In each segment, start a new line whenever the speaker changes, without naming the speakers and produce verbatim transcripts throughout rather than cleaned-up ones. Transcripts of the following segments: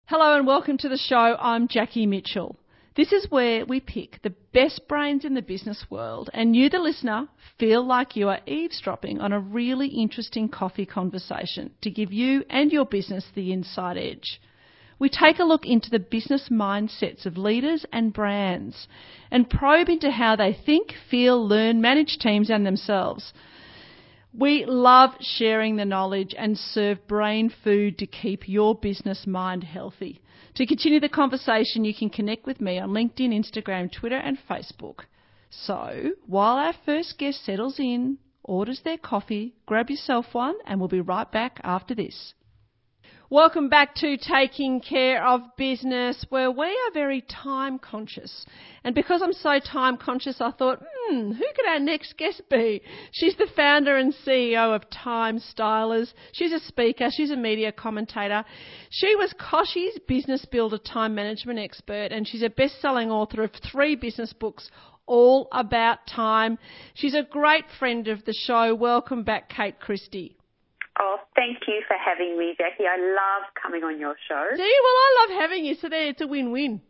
Hello and welcome to the show. I'm Jackie Mitchell. This is where we pick the best brains in the business world and you, the listener, feel like you are eavesdropping on a really interesting coffee conversation to give you and your business the inside edge. We take a look into the business mindsets of leaders and brands and probe into how they think, feel, learn, manage teams and themselves. We love sharing the knowledge and serve brain food to keep your business mind healthy. To continue the conversation, you can connect with me on LinkedIn, Instagram, Twitter and Facebook. So, while our first guest settles in, orders their coffee, grab yourself one and we'll be right back after this. Welcome back to Taking Care of Business, where we are very time conscious. And because I'm so time conscious, I thought, hmm, who could our next guest be? She's the founder and C E O of Time Stylers. She's a speaker. She's a media commentator. She was Koshi's Business Builder time management expert, and she's a best-selling author of three business books all about time. She's a great friend of the show. Welcome back, Kate Christie.
Oh, thank you for having me, Jackie. I love coming on your show.
Do you? Well, I love having you, so there, it's a win-win.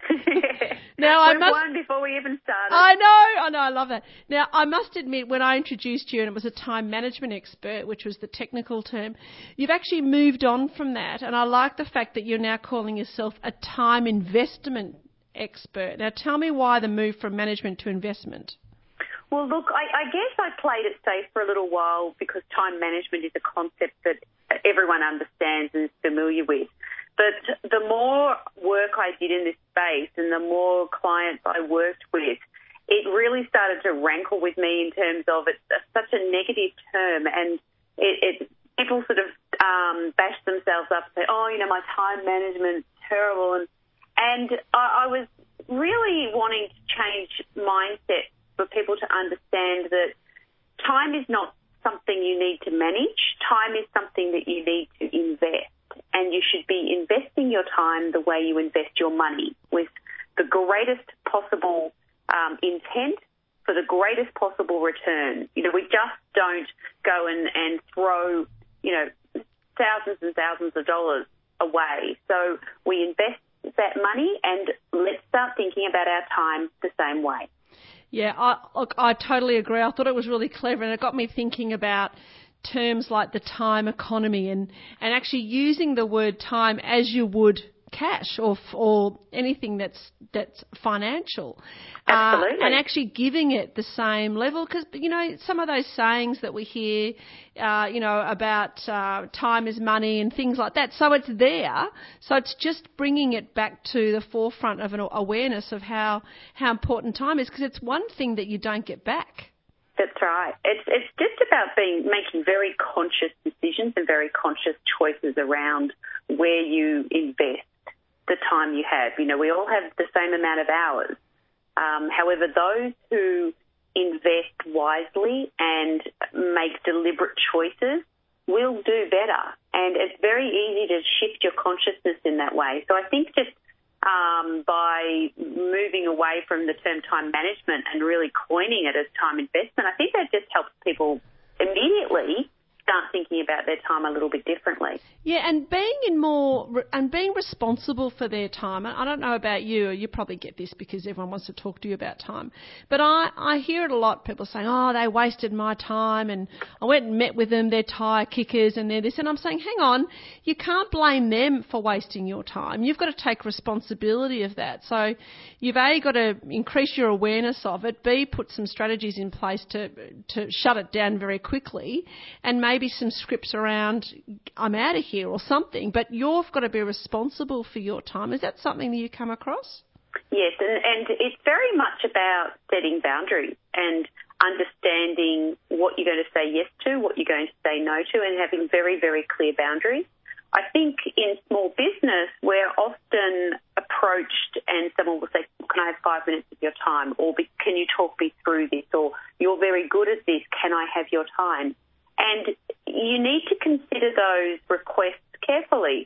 Now, I
we
must,
won before we even started.
I know, I know, I love that. Now, I must admit, when I introduced you, and it was a time management expert, which was the technical term, you've actually moved on from that, and I like the fact that you're now calling yourself a time investment expert. Now, tell me why the move from management to investment.
Well, look, I, I guess I played it safe for a little while because time management is a concept that everyone understands and is familiar with. But the more work I did in this space and the more clients I worked with, it really started to rankle with me in terms of it's such a negative term, and it, it people sort of um, bash themselves up and say, oh, you know, my time management's terrible. And, and I, I was really wanting to change mindset for people to understand that time is not something you need to manage. Time is something that you need to invest, and you should be investing your time the way you invest your money, with the greatest possible um, intent for the greatest possible return. You know, we just don't go and, and throw, you know, thousands and thousands of dollars away. So we invest that money, and let's start thinking about our time the same way.
Yeah, I, look, I totally agree. I thought it was really clever, and it got me thinking about terms like the time economy and, and actually using the word time as you would cash or or anything that's that's financial.
Absolutely.
Uh, and actually giving it the same level, because, you know, some of those sayings that we hear, uh, you know, about uh, time is money and things like that. So it's there. So it's just bringing it back to the forefront of an awareness of how, how important time is, because it's one thing that you don't get back.
That's right. It's it's just about being making very conscious decisions and very conscious choices around where you invest the time you have. You know, we all have the same amount of hours. Um, however, those who invest wisely and make deliberate choices will do better. And it's very easy to shift your consciousness in that way. So I think just um, by moving away from the term time management and really coining it as time investment, I think that just helps people immediately start thinking about their time a little bit differently.
Yeah, and being in more and being responsible for their time. I don't know about you, you probably get this because everyone wants to talk to you about time. But I, I hear it a lot, people saying, oh, they wasted my time and I went and met with them, they're tire kickers and they're this. And I'm saying, hang on, you can't blame them for wasting your time. You've got to take responsibility of that. So you've A, got to increase your awareness of it, B, put some strategies in place to to shut it down very quickly, and maybe some scripts around, I'm out of here or something, but you've got to be responsible for your time. Is that something that you come across?
Yes, and, and it's very much about setting boundaries and understanding what you're going to say yes to, what you're going to say no to, and having very, very clear boundaries. I think in small business, we're often approached and someone will say, can I have five minutes of your time? Or can you talk me through this? Or you're very good at this, can I have your time? And you need to consider those requests carefully.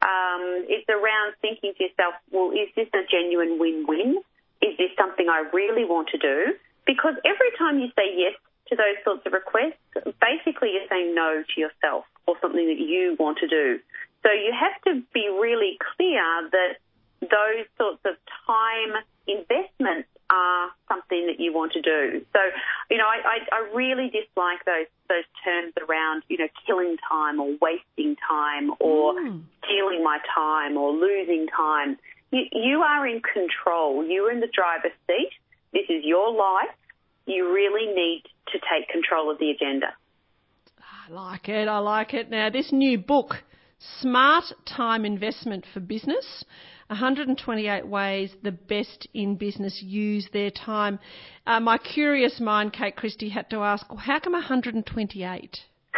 Um, it's around thinking to yourself, well, is this a genuine win-win? Is this something I really want to do? Because every time you say yes to those sorts of requests, basically you're saying no to yourself or something that you want to do. So you have to be really clear that those sorts of time investments are something that you want to do. So, you know, I, I, I really dislike those those terms around, you know, killing time or wasting time or mm. stealing my time or losing time. You, you are in control. You're in the driver's seat. This is your life. You really need to take control of the agenda.
I like it. I like it. Now, this new book, Smart Time Investment for Business, one hundred twenty-eight ways the best in business use their time. Uh, my curious mind, Kate Christie, had to ask, well, how come one hundred twenty-eight?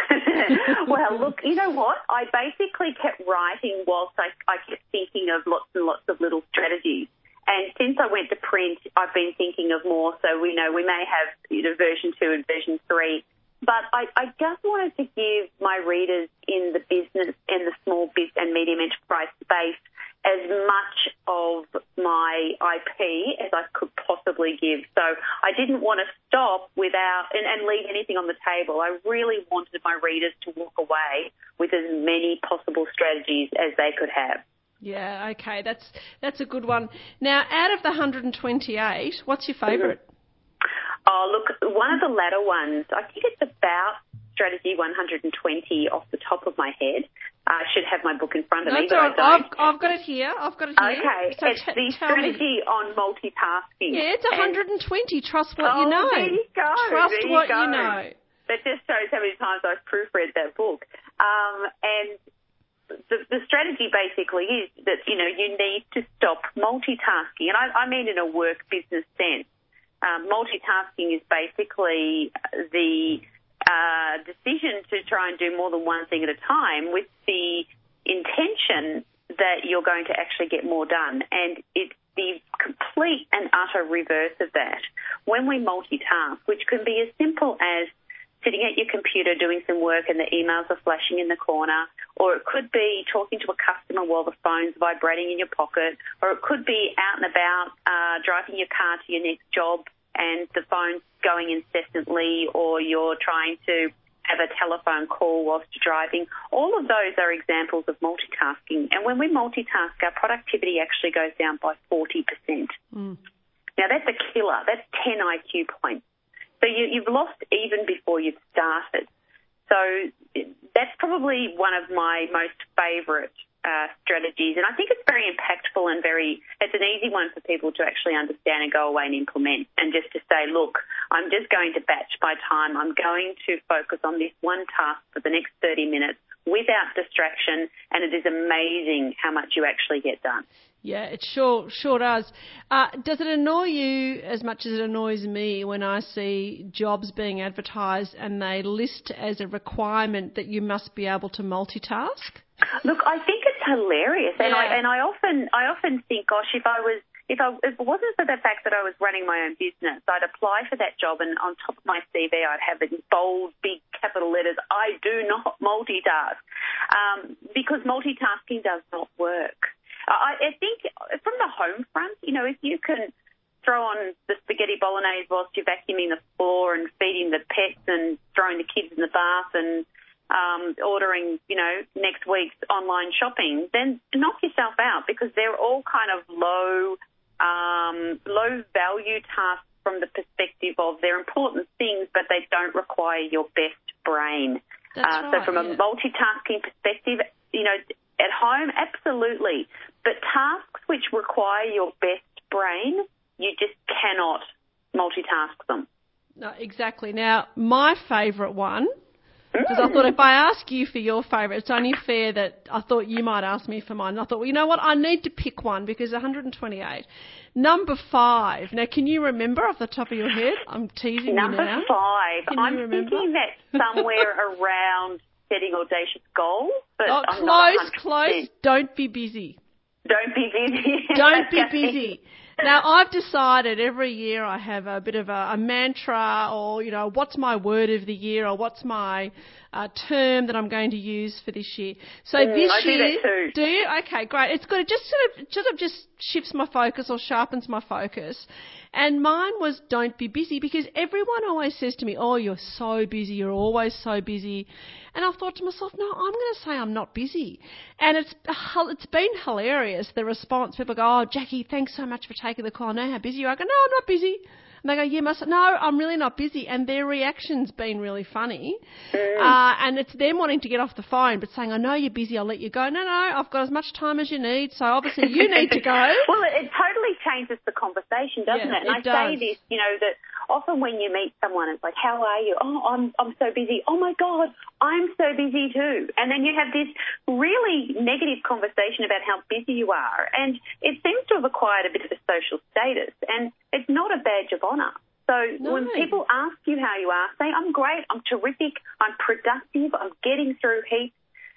Well, look, you know what? I basically kept writing whilst I, I kept thinking of lots and lots of little strategies. And since I went to print, I've been thinking of more. So we know we may have, you know, version two and version three. But I, I just wanted to give my readers in the business and the small biz and medium enterprise space as much of my I P as I could possibly give. So I didn't want to stop without and, and leave anything on the table. I really wanted my readers to walk away with as many possible strategies as they could have.
Yeah, okay, that's that's a good one. Now, out of the one hundred twenty-eight, what's your favourite?
Mm-hmm. Oh, look, one of the latter ones, I think it's about strategy one hundred twenty off the top of my head. I should have my book in front of
no,
me, but I don't.
I've, I've got it here. I've got it here.
Okay,
so
it's
t-
the strategy me. on multitasking.
Yeah, it's one hundred twenty. And Trust what
oh,
you know.
There you go.
Trust
there
what
you, go.
you know.
That just shows how many times I've proofread that book. Um, and the, the strategy basically is that, you know, you need to stop multitasking. And I, I mean in a work business sense. Um, multitasking is basically the uh, decision to try and do more than one thing at a time with the intention that you're going to actually get more done. And it's the complete and utter reverse of that. When we multitask, which can be as simple as sitting at your computer doing some work and the emails are flashing in the corner, or it could be talking to a customer while the phone's vibrating in your pocket, or it could be out and about uh, driving your car to your next job and the phone's going incessantly, or you're trying to have a telephone call whilst you're driving. All of those are examples of multitasking. And when we multitask, our productivity actually goes down by forty percent. Mm. Now, that's a killer. That's ten I Q points. So you, you've lost even before you've started. So that's probably one of my most favourite uh, strategies. And I think it's very impactful and very, it's an easy one for people to actually understand and go away and implement. And just to say, look, I'm just going to batch my time. I'm going to focus on this one task for the next thirty minutes without distraction. And it is amazing how much you actually get done.
Yeah, it sure sure does. Uh, does it annoy you as much as it annoys me when I see jobs being advertised and they list as a requirement that you must be able to multitask?
Look, I think it's hilarious, and
yeah.
I and I often I often think, gosh, if I was if I if it wasn't for the fact that I was running my own business, I'd apply for that job, and on top of my C V, I'd have in bold, big capital letters, I do not multitask, um, because multitasking does not work. I, I think from the home front, you know, if you can throw on the spaghetti bolognese whilst you're vacuuming the floor and feeding the pets and throwing the kids in the bath and um, ordering, you know, next week's online shopping, then knock yourself out, because they're all kind of low, um, low value tasks from the perspective of they're important things, but they don't require your best brain.
That's
uh,
right,
so from
yeah.
a multitasking perspective, you know, at home, absolutely. But tasks which require your best brain, you just cannot multitask them.
No, exactly. Now, my favourite one, because mm. I thought if I ask you for your favourite, it's only fair that I thought you might ask me for mine. And I thought, well, you know what, I need to pick one because one hundred twenty-eight. Number five. Now, can you remember off the top of your head? I'm teasing
Number
you now.
Number five.
Can
I'm
you remember?
thinking that somewhere around setting audacious goals. But
oh,
I'm
close,
not
close. Don't be busy.
Don't be busy.
Don't be busy. Now, I've decided every year I have a bit of a, a mantra, or, you know, what's my word of the year, or what's my uh, term that I'm going to use for this year. So
mm,
this
I
year,
do that too.
Do you? Okay, great. It's good. It just sort of, sort of just shifts my focus or sharpens my focus. And mine was don't be busy, because everyone always says to me, oh, you're so busy, you're always so busy. And I thought to myself, no, I'm going to say I'm not busy. And it's it's been hilarious, the response. People go, oh, Jackie, thanks so much for taking the call. I know how busy you are. I go, no, I'm not busy. And they go, yeah, must no, I'm really not busy. And their reaction's been really funny. Mm. Uh, and it's them wanting to get off the phone, but saying, I know you're busy, I'll let you go. No, no, I've got as much time as you need, so obviously you need to go.
Well, it, it totally changes the conversation, doesn't
yeah,
it? And
it
I
does.
say this, you know, that often when you meet someone, it's like, how are you? Oh, I'm, I'm so busy. Oh, my God, I'm so busy too. And then you have this really negative conversation about how busy you are. And it seems to have acquired a bit of a social status. And it's not a badge of honour. So
no.
when people ask you how you are, say, I'm great, I'm terrific, I'm productive, I'm getting through heaps,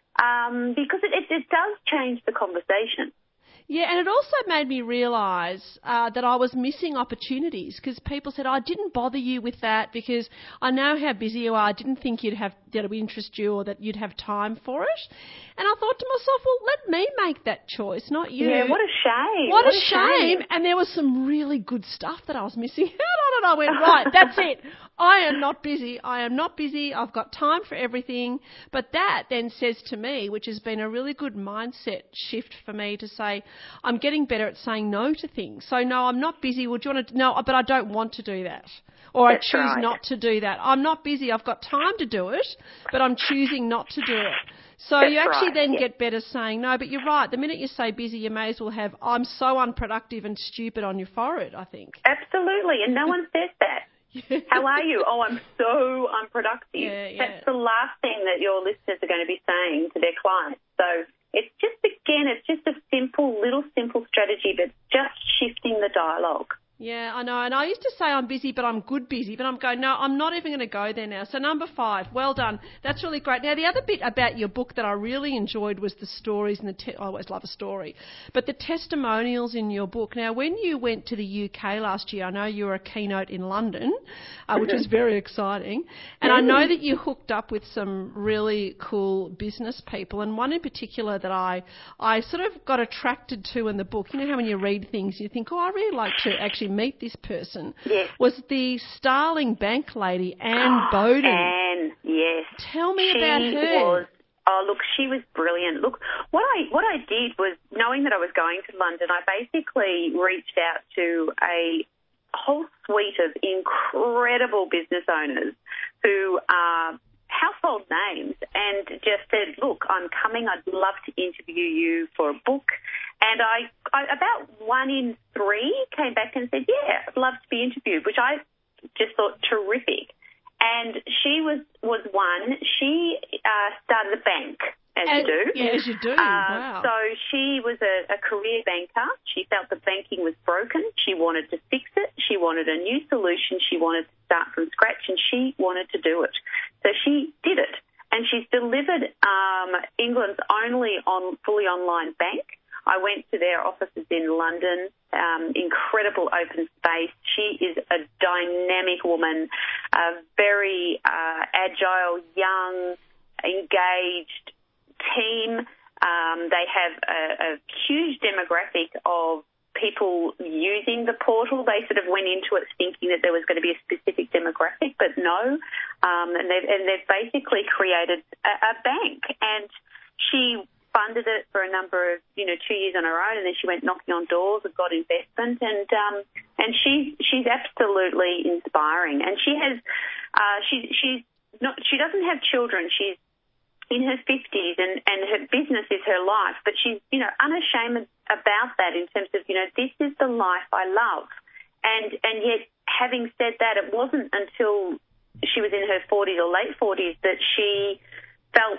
um, because it, it, it does change the conversation.
Yeah, and it also made me realise uh, that I was missing opportunities, because people said, oh, I didn't bother you with that because I know how busy you are. I didn't think you'd have that it would interest you or that you'd have time for it. And I thought to myself, well, let me make that choice, not you.
Yeah, what a shame.
What,
what
a,
a
shame.
shame.
And there was some really good stuff that I was missing out on, and I went, right, that's it. I am not busy. I am not busy. I've got time for everything. But that then says to me, which has been a really good mindset shift for me, to say, I'm getting better at saying no to things. So, no, I'm not busy. Would you want to? No, but I don't want to do that. Or
That's
I choose
right.
not to do that. I'm not busy. I've got time to do it, but I'm choosing not to do it. So
That's
you actually
right,
then
yeah.
get better saying no. But you're right. The minute you say busy, you may as well have I'm so unproductive and stupid on your forehead, I think.
Absolutely. And no one says that.
Yeah.
How are you? Oh, I'm so unproductive.
Yeah, yeah.
That's the last thing that your listeners are going to be saying to their clients. So it's just, again, it's just a simple, little simple strategy, but just shifting the dialogue.
Yeah, I know. And I used to say I'm busy, but I'm good busy. But I'm going, no, I'm not even going to go there now. So number five, well done. That's really great. Now, the other bit about your book that I really enjoyed was the stories and the, te- I always love a story, but the testimonials in your book. Now, when you went to the U K last year, I know you were a keynote in London, uh, which was very exciting. And I know that you hooked up with some really cool business people, and one in particular that I, I sort of got attracted to in the book. You know how when you read things, you think, oh, I really like to actually meet this person.
Yes.
Was the Starling Bank lady, Anne Bowden.
Anne, yes.
Tell me
she
about her.
Was, oh, look, she was brilliant. Look, what I what I did was, knowing that I was going to London, I basically reached out to a whole suite of incredible business owners who are household names, and just said, look, I'm coming, I'd love to interview you for a book. And I, I about one in three came back and said, yeah, I'd love to be interviewed, which I just thought terrific. And she was, was one. She uh, started a bank, as
and,
you do.
Yeah, as you do.
Uh,
wow.
So she was a, a career banker. She felt the banking was broken. She wanted to fix it. She wanted a new solution. She wanted to start from scratch, and she wanted to do it. So she did it. And she's delivered um, England's only on fully online bank. I went to their offices in London, um, incredible open space. She is a dynamic woman, a very uh, agile, young, engaged team. Um, they have a, a huge demographic of people using the portal. They sort of went into it thinking that there was going to be a specific demographic, but no. Um, and, they've, and they've basically created a, a bank. And she funded it for a number of, you know, two years on her own, and then she went knocking on doors and got investment, and um, and she's she's absolutely inspiring. And she has, uh, she she's not, she doesn't have children. She's in her fifties, and and her business is her life, but she's, you know, unashamed about that in terms of, you know, this is the life I love. And and yet, having said that, it wasn't until she was in her forties or late forties that she felt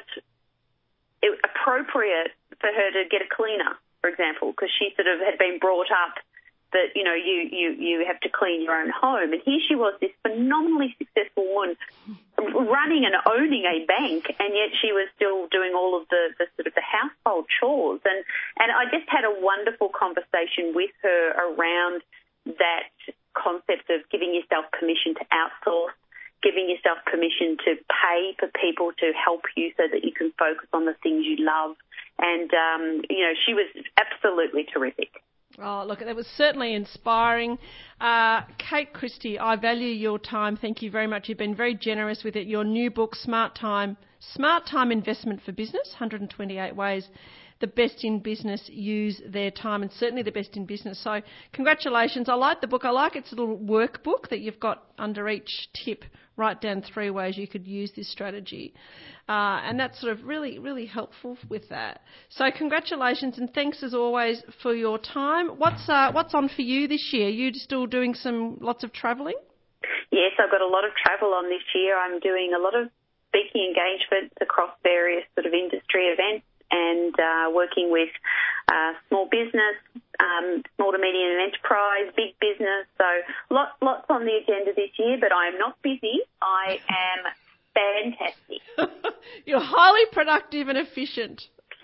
it appropriate for her to get a cleaner, for example, because she sort of had been brought up that, you know, you, you, you have to clean your own home. And here she was, this phenomenally successful woman running and owning a bank, and yet she was still doing all of the, the sort of the household chores. And, and I just had a wonderful conversation with her around that concept of giving yourself permission to outsource, giving yourself permission to pay for people to help you so that you can focus on the things you love. And, um, you know, she was absolutely terrific.
Oh, look, that was certainly inspiring. Uh, Kate Christie, I value your time. Thank you very much. You've been very generous with it. Your new book, Smart Time, Smart Time Investment for Business, one hundred twenty-eight Ways the Best in Business Use Their Time, and certainly the best in business. So congratulations. I like the book. I like its little workbook that you've got under each tip. Write down three ways you could use this strategy. Uh, and that's sort of really, really helpful with that. So congratulations and thanks as always for your time. What's uh, what's on for you this year? You still doing some lots of travelling?
Yes, I've got a lot of travel on this year. I'm doing a lot of speaking engagements across various sort of industry events and uh, working with uh, small business, um, small to medium enterprise, big business. So lots, lots on the agenda this year, but I am not busy. I am fantastic.
You're highly productive and efficient.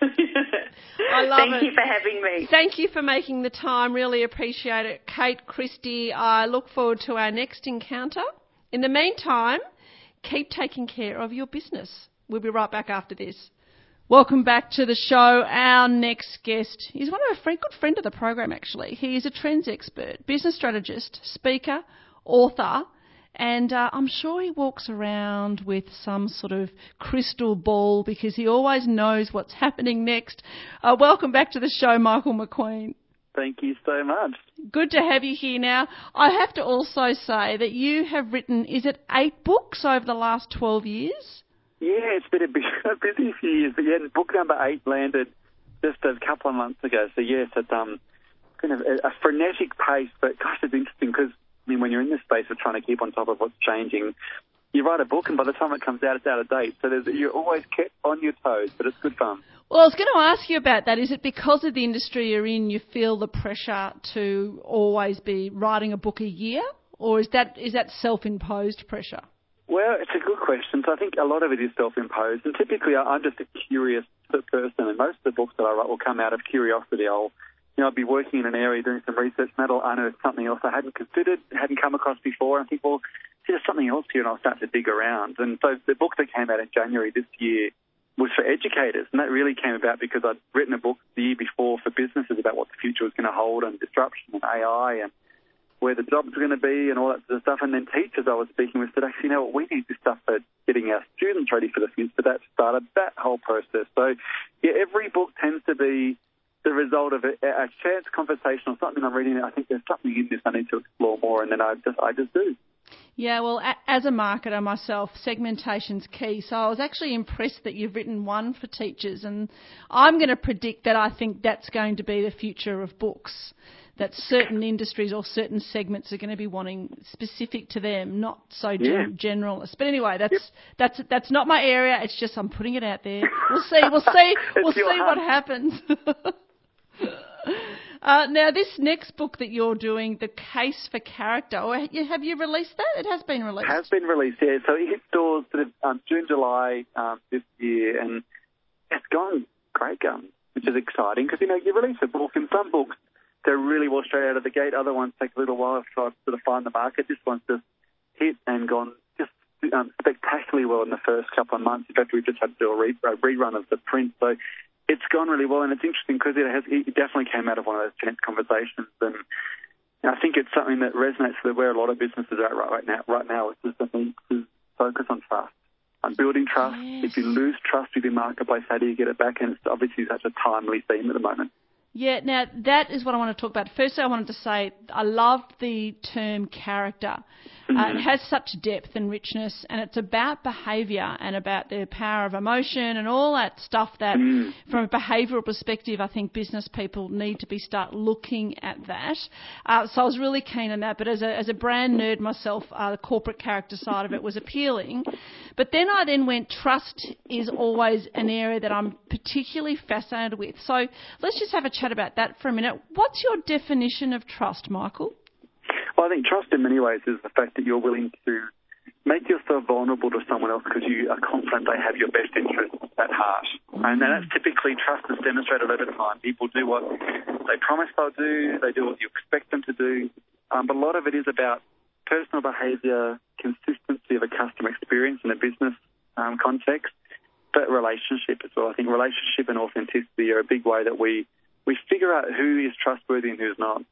I love
Thank
it.
you for having me.
Thank you for making the time. Really appreciate it. Kate Christie, I look forward to our next encounter. In the meantime, keep taking care of your business. We'll be right back after this. Welcome back to the show. Our next guest is one of a friend, good friend of the program, actually. He is a trends expert, business strategist, speaker, author, and uh, I'm sure he walks around with some sort of crystal ball because he always knows what's happening next. Uh, welcome back to the show, Michael McQueen.
Thank you so much.
Good to have you here now. I have to also say that you have written, is it eight books over the last twelve years?
Yeah, it's been a busy, a busy few years, but yeah, book number eight landed just a couple of months ago. So yes, it's um, kind of a, a frenetic pace, but gosh, it's interesting because I mean, when you're in this space of trying to keep on top of what's changing, you write a book and by the time it comes out, it's out of date. So there's, you're always kept on your toes, but it's good fun.
Well, I was going to ask you about that. Is it because of the industry you're in, you feel the pressure to always be writing a book a year, or is that is that self-imposed pressure?
Well, it's a good question. So I think a lot of it is self-imposed, and typically I'm just a curious person, and most of the books that I write will come out of curiosity. I'll, you know, I'll be working in an area doing some research, and that'll unearth something else I hadn't considered, hadn't come across before, and I think, well, there's something else here, and I'll start to dig around. And so the book that came out in January this year was for educators, and that really came about because I'd written a book the year before for businesses about what the future was going to hold and disruption and A I and where the jobs are going to be and all that sort of stuff. And then teachers I was speaking with said, actually, you know what, we need this stuff for getting our students ready for the future. So that started that whole process. So, yeah, every book tends to be the result of a, a chance conversation or something I'm reading. I think there's something in this I need to explore more, and then I just I just do.
Yeah, well, a- as a marketer myself, segmentation's key. So I was actually impressed that you've written one for teachers, and I'm going to predict that I think that's going to be the future of books, that certain industries or certain segments are going to be wanting specific to them, not so gen- yeah. generalist. But anyway, that's yep. that's that's not my area. It's just I'm putting it out there. We'll see. We'll see. we'll see what happens. Uh, now, this next book that you're doing, The Case for Character, or have you released that? It has been released.
It has been released, yeah. So it hit stores sort of um, June, July um, this year, and it's gone great guns, which is exciting because, you know, you release a book, and some books go really well straight out of the gate. Other ones take a little while to try to sort of find the market. This one's just hit and gone just um, spectacularly well in the first couple of months. In fact, we've just had to do a, re- a rerun of the print, so it's gone really well, and it's interesting because it has it definitely came out of one of those tense conversations, and I think it's something that resonates with where a lot of businesses are at right now. Right now, it's just a need to focus on trust, on building trust. Yes. If you lose trust with your marketplace, how do you get it back? And it's obviously such a timely theme at the moment.
Yeah, now that is what I want to talk about. Firstly, I wanted to say I love the term character. Mm-hmm. Uh, it has such depth and richness, and it's about behaviour and about the power of emotion and all that stuff that, mm. from a behavioural perspective, I think business people need to be start looking at that. Uh, so I was really keen on that. But as a as a brand nerd myself, uh, the corporate character side of it was appealing. But then I then went, trust is always an area that I'm particularly fascinated with. So let's just have a chat about that for a minute. What's your definition of trust, Michael?
Well, I think trust in many ways is the fact that you're willing to make yourself vulnerable to someone else because you are confident they have your best interests at heart. Mm. And that's typically trust is demonstrated over time. People do what they promise they'll do, they do what you expect them to do. Um, but a lot of it is about personal behaviour, consistency of a customer experience in a business um, context, but relationship as well. I think relationship and authenticity are a big way that we, we figure out who is trustworthy and who's not.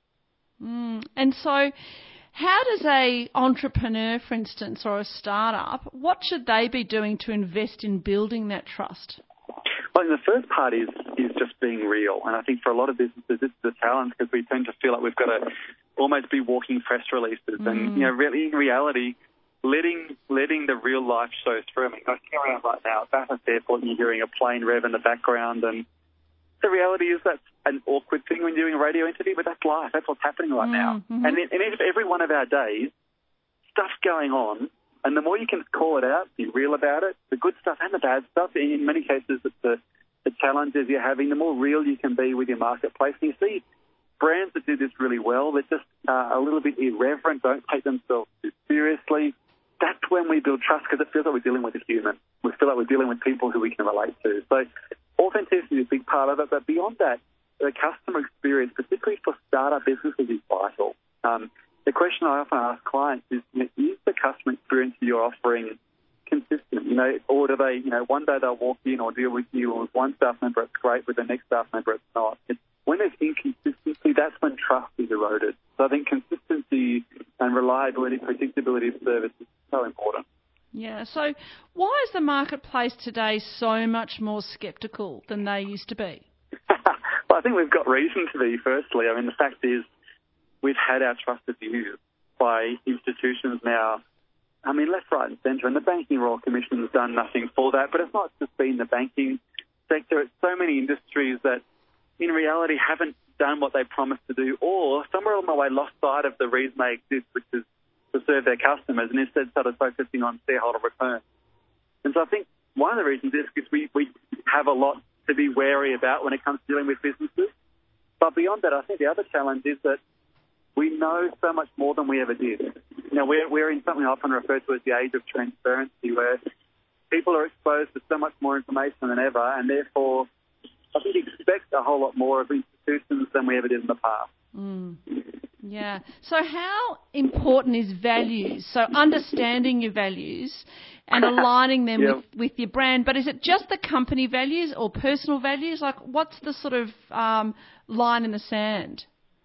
Mm. And so how does a entrepreneur, for instance, or a startup, what should they be doing to invest in building that trust?
Well, the first part is is just being real. And I think for a lot of businesses, this is a challenge because we tend to feel like we've got to almost be walking press releases. Mm. And, you know, really, in reality, letting letting the real life show through. I mean, I come around right now at Bathurst Airport and you're hearing a plane rev in the background. And the reality is that's an awkward thing when you're doing a radio interview, but that's life. That's what's happening right now.
Mm-hmm.
And in, in every one of our days, stuff's going on. And the more you can call it out, be real about it, the good stuff and the bad stuff, in many cases it's the, the challenges you're having, the more real you can be with your marketplace. And you see brands that do this really well, they're just uh, a little bit irreverent, don't take themselves too seriously. That's when we build trust because it feels like we're dealing with a human. We feel like we're dealing with people who we can relate to. So authenticity is a big part of it, but beyond that, the customer experience, particularly for startup businesses, is vital. Um, The question I often ask clients is, you know, is the customer experience you're offering consistent? You know, or do they, you know, one day they'll walk in or deal with you, or with one staff member it's great, with the next staff member it's not. It's, when there's inconsistency, that's when trust is eroded. So I think consistency and reliability, predictability of service is so important.
Yeah. So why is the marketplace today so much more sceptical than they used to be?
Well, I think we've got reason to be. Firstly, I mean, the fact is, we've had our trust abused by institutions now, I mean, left, right and centre. And the Banking Royal Commission has done nothing for that. But it's not just been the banking sector. It's so many industries that, in reality, haven't done what they promised to do, or somewhere along the way lost sight of the reason they exist, which is to serve their customers, and instead started focusing on shareholder returns. And so I think one of the reasons is because we, we have a lot to be wary about when it comes to dealing with businesses. But beyond that, I think the other challenge is that we know so much more than we ever did. You know, we're, we're in something often referred to as the age of transparency, where people are exposed to so much more information than ever, and therefore I think expect a whole lot more of institutions than we ever did in the past.
Mm. Yeah. So how important is values? So understanding your values and aligning them yeah. with, with your brand. But is it just the company values or personal values? Like, what's the sort of um, line in the sand?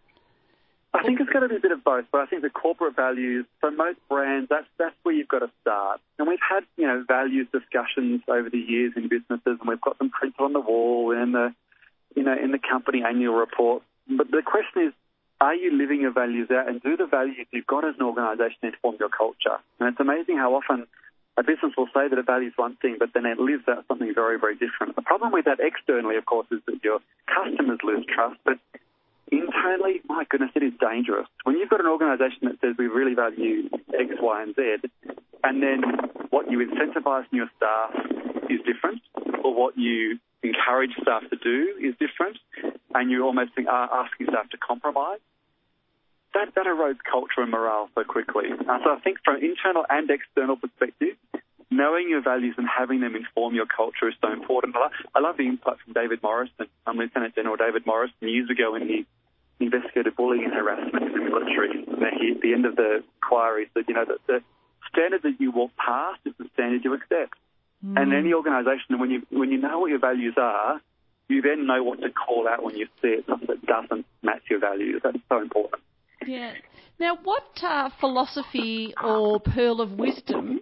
I think it's got to be a bit of both, but I think the corporate values, for most brands, that's that's where you've got to start. And we've had, you know, values discussions over the years in businesses, and we've got them printed on the wall and in the, you know, in the company annual report. But the question is, are you living your values out, and do the values you've got as an organisation inform your culture? And it's amazing how often a business will say that it values one thing, but then it lives out something very, very different. The problem with that externally, of course, is that your customers lose trust, but internally, my goodness, it is dangerous. When you've got an organisation that says we really value X, Y and Z, and then what you incentivise in your staff is different, or what you encourage staff to do is different, and you almost think, are asking staff to compromise, that, that erodes culture and morale so quickly. Uh, so I think from an internal and external perspective, knowing your values and having them inform your culture is so important. I love the insight from David Morrison, um, Lieutenant General David Morrison, years ago when he investigated bullying and harassment in the military. He, at the end of the inquiry, said, you know, that the standard that you walk past is the standard you accept. Mm. And any organisation, when you when you know what your values are, you then know what to call out when you see it, something that doesn't match your values. That's so important.
Yeah. Now, what uh, philosophy or pearl of wisdom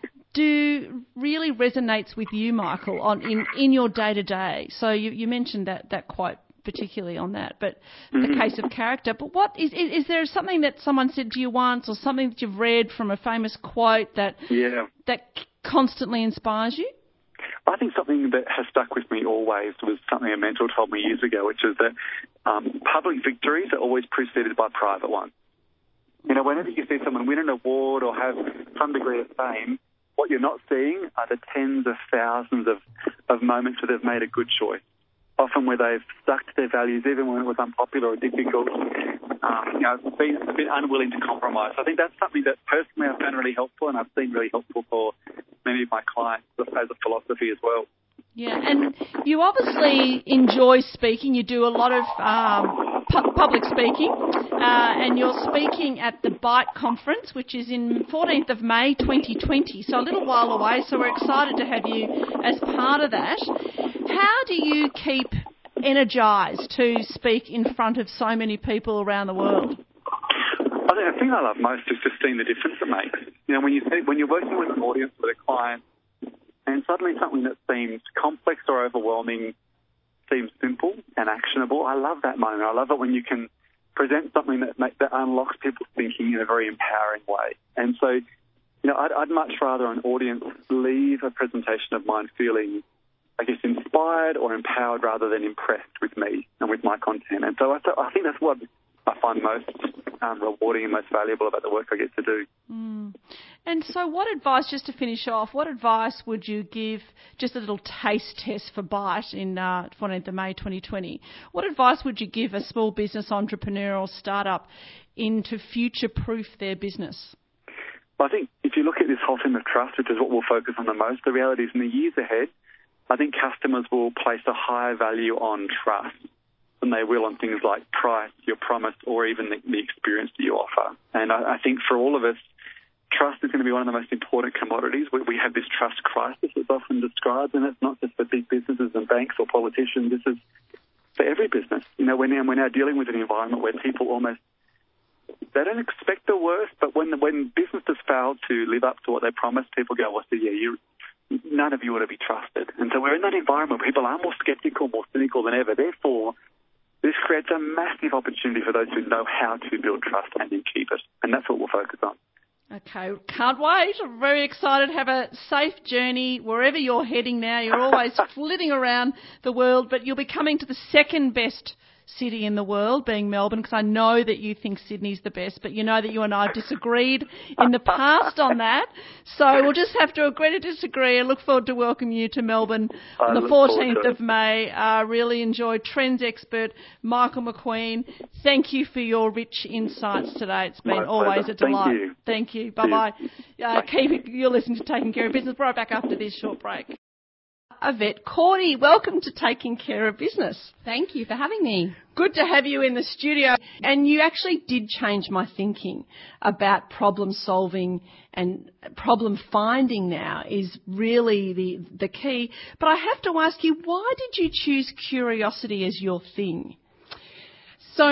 do really resonates with you, Michael, on in, in your day-to-day? So you, you mentioned that, that quite particularly on that, but the mm-hmm. case of character. But what is, is is there something that someone said to you once, or something that you've read from a famous quote that
yeah.
that constantly inspires you?
I think something that has stuck with me always was something a mentor told me years ago, which is that um, public victories are always preceded by private ones. You know, whenever you see someone win an award or have some degree of fame, what you're not seeing are the tens of thousands of, of moments where they've made a good choice, often where they've stuck to their values even when it was unpopular or difficult, um, you know, been a bit unwilling to compromise. I think that's something that personally I found really helpful, and I've seen really helpful for many of my clients as a philosophy as well.
Yeah, and you obviously enjoy speaking. You do a lot of um, pu- public speaking, uh, and you're speaking at the Byte Conference, which is in fourteenth of May twenty twenty, so a little while away, so we're excited to have you as part of that. How do you keep energised to speak in front of so many people around the world?
I think the thing I love most is just seeing the difference it makes. You know, when, you see, when you're working with an audience, with a client, and suddenly something that seems complex or overwhelming seems simple and actionable. I love that moment. I love it when you can present something that make, that unlocks people's thinking in a very empowering way. And so, you know, I'd, I'd much rather an audience leave a presentation of mine feeling, I guess, inspired or empowered rather than impressed with me and with my content. And so I, th- I think that's what I find most um, rewarding and most valuable about the work I get to do.
Mm. And so what advice, just to finish off, what advice would you give, just a little taste test for Byte in uh, fourteenth of May twenty twenty, what advice would you give a small business entrepreneur or startup in to future-proof their business?
Well, I think if you look at this whole theme of trust, which is what we'll focus on the most, the reality is in the years ahead, I think customers will place a higher value on trust than they will on things like price, your promise, or even the, the experience that you offer. And I, I think for all of us, trust is going to be one of the most important commodities. We, we have this trust crisis that's often described, and it's not just for big businesses and banks or politicians. This is for every business. You know, we're now, we're now dealing with an environment where people almost, they don't expect the worst, but when when businesses fail to live up to what they promised, people go, well, so yeah, you, none of you ought to be trusted. And so we're in that environment where people are more sceptical, more cynical than ever. Therefore, this creates a massive opportunity for those who know how to build trust and then keep it. And that's what we'll focus on.
Okay, can't wait. I'm very excited. Have a safe journey wherever you're heading now. You're always flitting around the world, but you'll be coming to the second best city in the world, being Melbourne, because I know that you think Sydney's the best, but you know that you and I have disagreed in the past on that. So we'll just have to agree to disagree and look forward to welcoming you to Melbourne on the fourteenth of May. I uh, really enjoyed trends expert Michael McQueen. Thank you for your rich insights today. It's been
My
always
pleasure.
a delight.
Thank you.
Thank you. Bye-bye. Uh, keep, you're listening to Taking Care of Business. Right back after this short break. Yvette Cordy, welcome to Taking Care of Business.
Thank you for having me.
Good to have you in the studio. And you actually did change my thinking about problem solving, and problem finding now is really the, the key. But I have to ask you, why did you choose curiosity as your thing?
So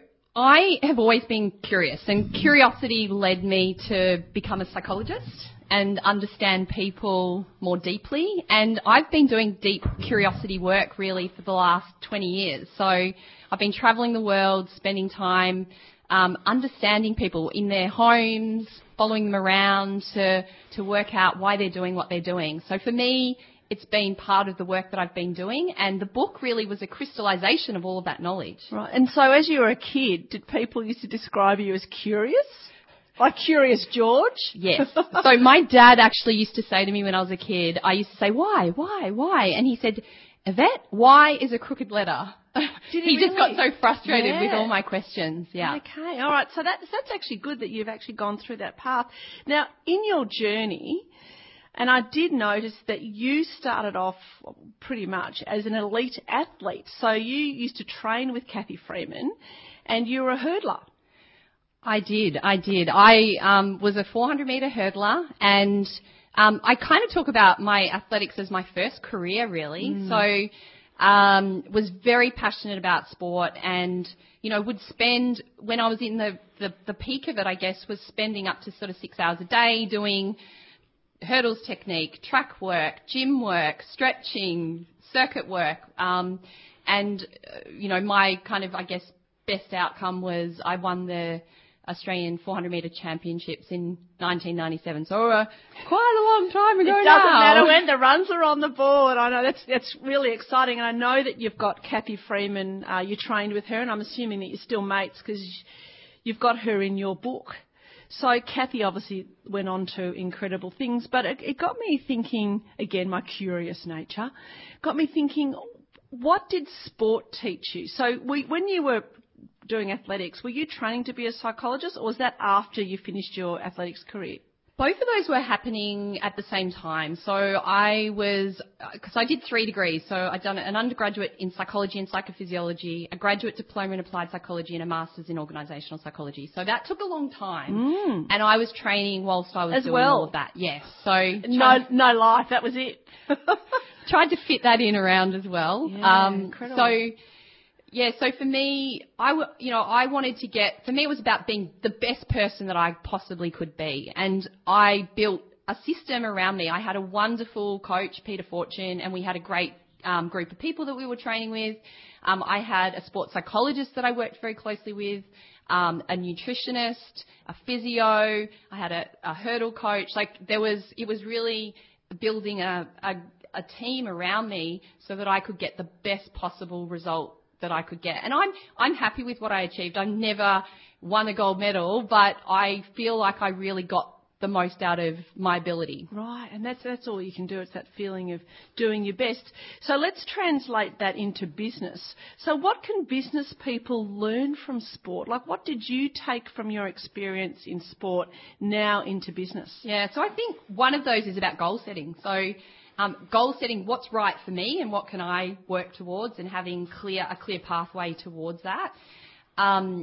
I have always been curious, and curiosity led me to become a psychologist and understand people more deeply. And I've been doing deep curiosity work really for the last twenty years. So I've been travelling the world, spending time um, understanding people in their homes, following them around to, to work out why they're doing what they're doing. So for me, it's been part of the work that I've been doing, and the book really was a crystallisation of all of that knowledge.
Right. And so as you were a kid, did people used to describe you as curious? Like Curious George?
Yes. So my dad actually used to say to me when I was a kid, I used to say, why, why, why? And he said, Yvette, why is a crooked letter?
Did he,
he
really?
just got so frustrated
yeah.
with all my questions. Yeah.
Okay. All right. So that's, that's actually good that you've actually gone through that path. Now, in your journey, and I did notice that you started off pretty much as an elite athlete. So you used to train with Cathy Freeman, and you were a hurdler.
I did, I did. I um, was a four hundred metre hurdler, and um, I kind of talk about my athletics as my first career, really. Mm. So um, was very passionate about sport, and, you know, would spend, when I was in the, the, the peak of it, I guess, was spending up to sort of six hours a day doing hurdles technique, track work, gym work, stretching, circuit work. Um, and, uh, you know, my kind of, I guess, best outcome was I won the Australian four hundred metre championships in nineteen ninety-seven. So uh, quite a long time ago now.
It doesn't now. matter when the runs are on the board. I know that's that's really exciting. And I know that you've got Cathy Freeman, uh, you trained with her, and I'm assuming that you're still mates because you've got her in your book. So Cathy obviously went on to incredible things, but it, it got me thinking, again, my curious nature, got me thinking, what did sport teach you? So we, when you were doing athletics, were you training to be a psychologist, or was that after you finished your athletics career?
Both of those were happening at the same time. So I was, because I did three degrees. So I'd done an undergraduate in psychology and psychophysiology, a graduate diploma in applied psychology, and a master's in organisational psychology. So that took a long time.
Mm.
And I was training whilst I was
As
doing
well.
all of that. Yes. So
No, no life. That was it.
tried to fit that in around as well.
Yeah,
um,
incredible.
So, yeah, so for me, I, w- you know, I wanted to get, for me it was about being the best person that I possibly could be. And I built a system around me. I had a wonderful coach, Peter Fortune, and we had a great um, group of people that we were training with. Um, I had a sports psychologist that I worked very closely with, um, a nutritionist, a physio. I had a, a hurdle coach. Like there was, it was really building a, a, a team around me so that I could get the best possible result that I could get. And I'm, I'm happy with what I achieved. I never won a gold medal, but I feel like I really got the most out of my ability.
Right, and that's that's all you can do. It's that feeling of doing your best. So let's translate that into business. So what can business people learn from sport? Like what did you take from your experience in sport now into business?
Yeah, so I think one of those is about goal setting. So um, goal setting, what's right for me and what can I work towards, and having clear a clear pathway towards that. Um,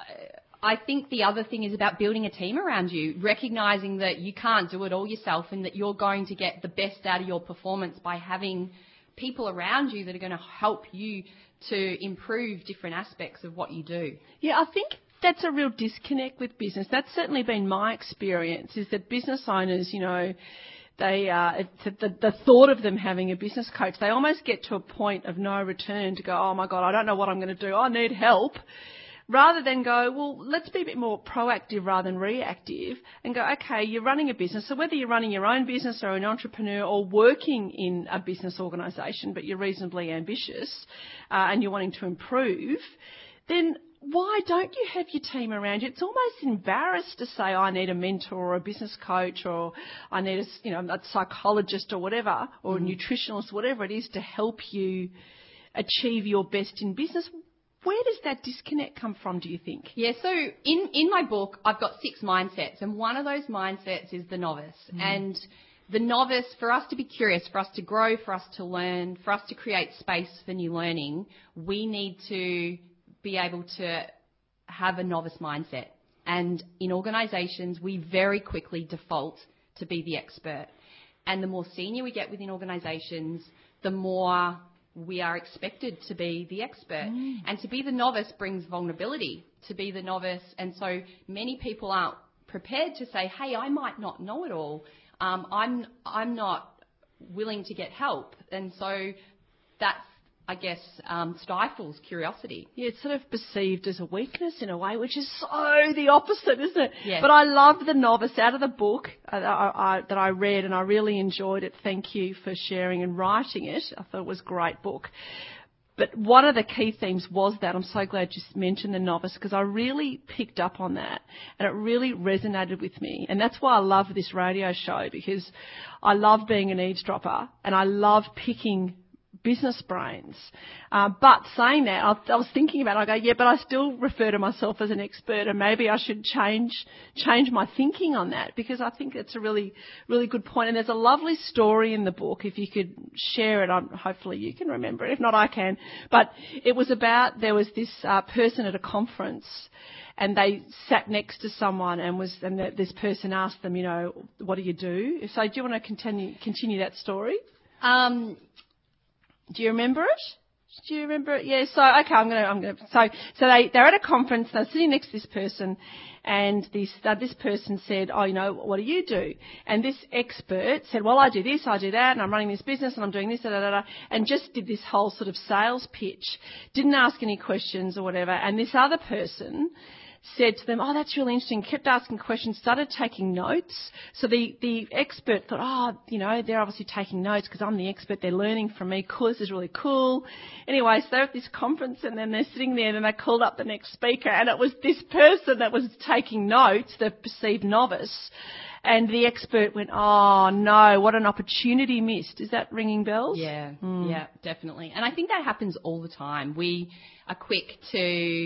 I think the other thing is about building a team around you, recognising that you can't do it all yourself and that you're going to get the best out of your performance by having people around you that are going to help you to improve different aspects of what you do.
Yeah, I think that's a real disconnect with business. That's certainly been my experience, is that business owners, you know, they uh, the, the thought of them having a business coach, they almost get to a point of no return to go, oh my God, I don't know what I'm going to do. I need help. Rather than go, well, let's be a bit more proactive rather than reactive and go, okay, you're running a business. So whether you're running your own business or an entrepreneur or working in a business organisation, but you're reasonably ambitious uh, and you're wanting to improve, then why don't you have your team around you? It's almost embarrassed to say, I need a mentor or a business coach, or I need a, you know, a psychologist or whatever, or mm. a nutritionist, whatever it is, to help you achieve your best in business. Where does that disconnect come from, do you think?
Yeah, so in, in my book, I've got six mindsets, and one of those mindsets is the novice. Mm. And the novice, for us to be curious, for us to grow, for us to learn, for us to create space for new learning, we need to be able to have a novice mindset. And in organisations, we very quickly default to be the expert. And the more senior we get within organisations, the more we are expected to be the expert. Mm. And to be the novice brings vulnerability to be the novice. And so many people aren't prepared to say, hey, I might not know it all. Um, I'm, I'm not willing to get help. And so that's, I guess, um, stifles curiosity.
Yeah, it's sort of perceived as a weakness in a way, which is so the opposite, isn't it?
Yes.
But I love the novice out of the book uh, I, I, that I read, and I really enjoyed it. Thank you for sharing and writing it. I thought it was a great book. But one of the key themes was that. I'm so glad you mentioned the novice, because I really picked up on that and it really resonated with me. And that's why I love this radio show, because I love being an eavesdropper and I love picking business brains. Uh, but saying that, I, I was thinking about it, I go, yeah, but I still refer to myself as an expert, and maybe I should change change my thinking on that, because I think it's a really, really good point. And there's a lovely story in the book. If you could share it, I'm, hopefully you can remember it. If not, I can. But it was about, there was this uh, person at a conference, and they sat next to someone, and was and the, this person asked them, you know, what do you do? So do you want to continue continue that story?
Um.
Do you remember it? Do you remember it? Yeah. So okay, I'm gonna, I'm gonna. So, so they they're at a conference. They're sitting next to this person, and this uh, this person said, "Oh, you know, what do you do?" And this expert said, "Well, I do this, I do that, and I'm running this business, and I'm doing this, da da da," da, and just did this whole sort of sales pitch. Didn't ask any questions or whatever. And this other person said to them, "Oh, that's really interesting," kept asking questions, started taking notes. So the, the expert thought, oh, you know, they're obviously taking notes because I'm the expert, they're learning from me, cool, this is really cool. Anyway, so they're at this conference, and then they're sitting there, and then they called up the next speaker, and it was this person that was taking notes, the perceived novice, and the expert went, oh no, what an opportunity missed. Is that ringing bells?
Yeah,
mm.
yeah, definitely. And I think that happens all the time. We are quick to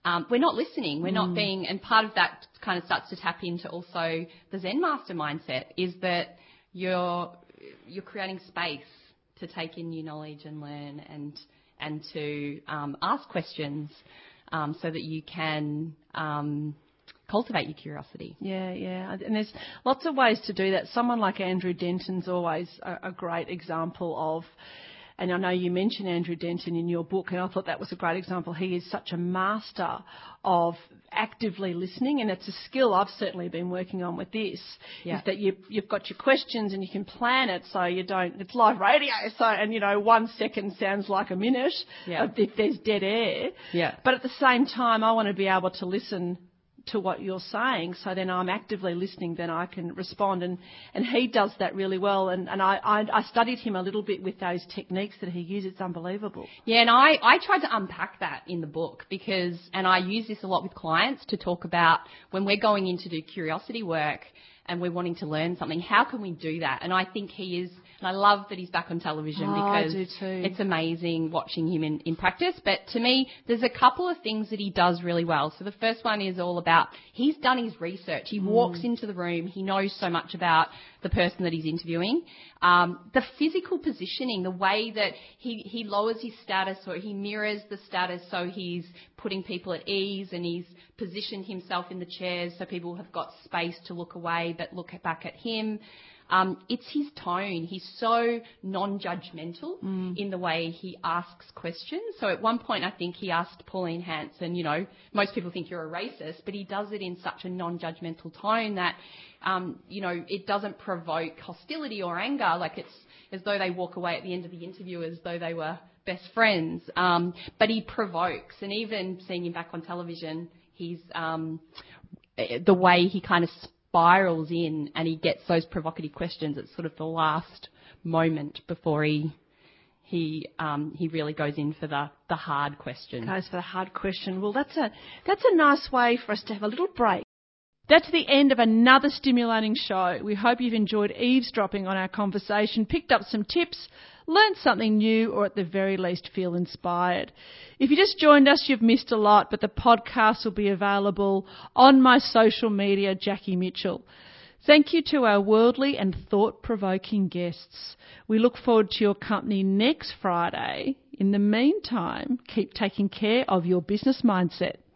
um, we're not listening. We're
Mm.
not being, and part of that kind of starts to tap into also the Zen master mindset is that you're you're creating space to take in new knowledge and learn and and to um, ask questions um, so that you can um, cultivate your curiosity.
Yeah, yeah. And there's lots of ways to do that. Someone like Andrew Denton's always a, a great example of, and I know you mentioned Andrew Denton in your book, and I thought that was a great example. He is such a master of actively listening, and it's a skill I've certainly been working on with this,
Yeah.
is that you, you've got your questions and you can plan it so you don't, it's live radio, so, and you know, one second sounds like a minute
Yeah.
if there's dead air.
Yeah.
But at the same time, I want to be able to listen to what you're saying, so then I'm actively listening, then I can respond. And, and he does that really well. And, and I, I, I studied him a little bit with those techniques that he uses. It's unbelievable.
Yeah, and I, I tried to unpack that in the book because, and I use this a lot with clients to talk about when we're going in to do curiosity work and we're wanting to learn something, how can we do that? And I think he is, and I love that he's back on television
Oh, I
because
do too.
it's amazing watching him in, in practice. But to me, there's a couple of things that he does really well. So the first one is all about, he's done his research. He
Mm.
walks into the room. He knows so much about the person that he's interviewing. Um, the physical positioning, the way that he, he lowers his status or he mirrors the status so he's putting people at ease and he's positioned himself in the chairs so people have got space to look away but look back at him. Um, it's his tone. He's so non-judgmental mm. in the way he asks questions. So at one point, I think he asked Pauline Hanson, you know, most people think you're a racist, but he does it in such a non-judgmental tone that, um, you know, it doesn't provoke hostility or anger. Like it's as though they walk away at the end of the interview as though they were best friends. Um, but he provokes. And even seeing him back on television, he's um, the way he kind of spirals in and he gets those provocative questions at sort of the last moment before he he um, he really goes in for the, the hard question.
Goes for the hard question. Well, that's a that's a nice way for us to have a little break. That's the end of another stimulating show. We hope you've enjoyed eavesdropping on our conversation, picked up some tips, learnt something new, or at the very least feel inspired. If you just joined us, you've missed a lot, but the podcast will be available on my social media, Jackie Mitchell. Thank you to our worldly and thought-provoking guests. We look forward to your company next Friday. In the meantime, keep taking care of your business mindset.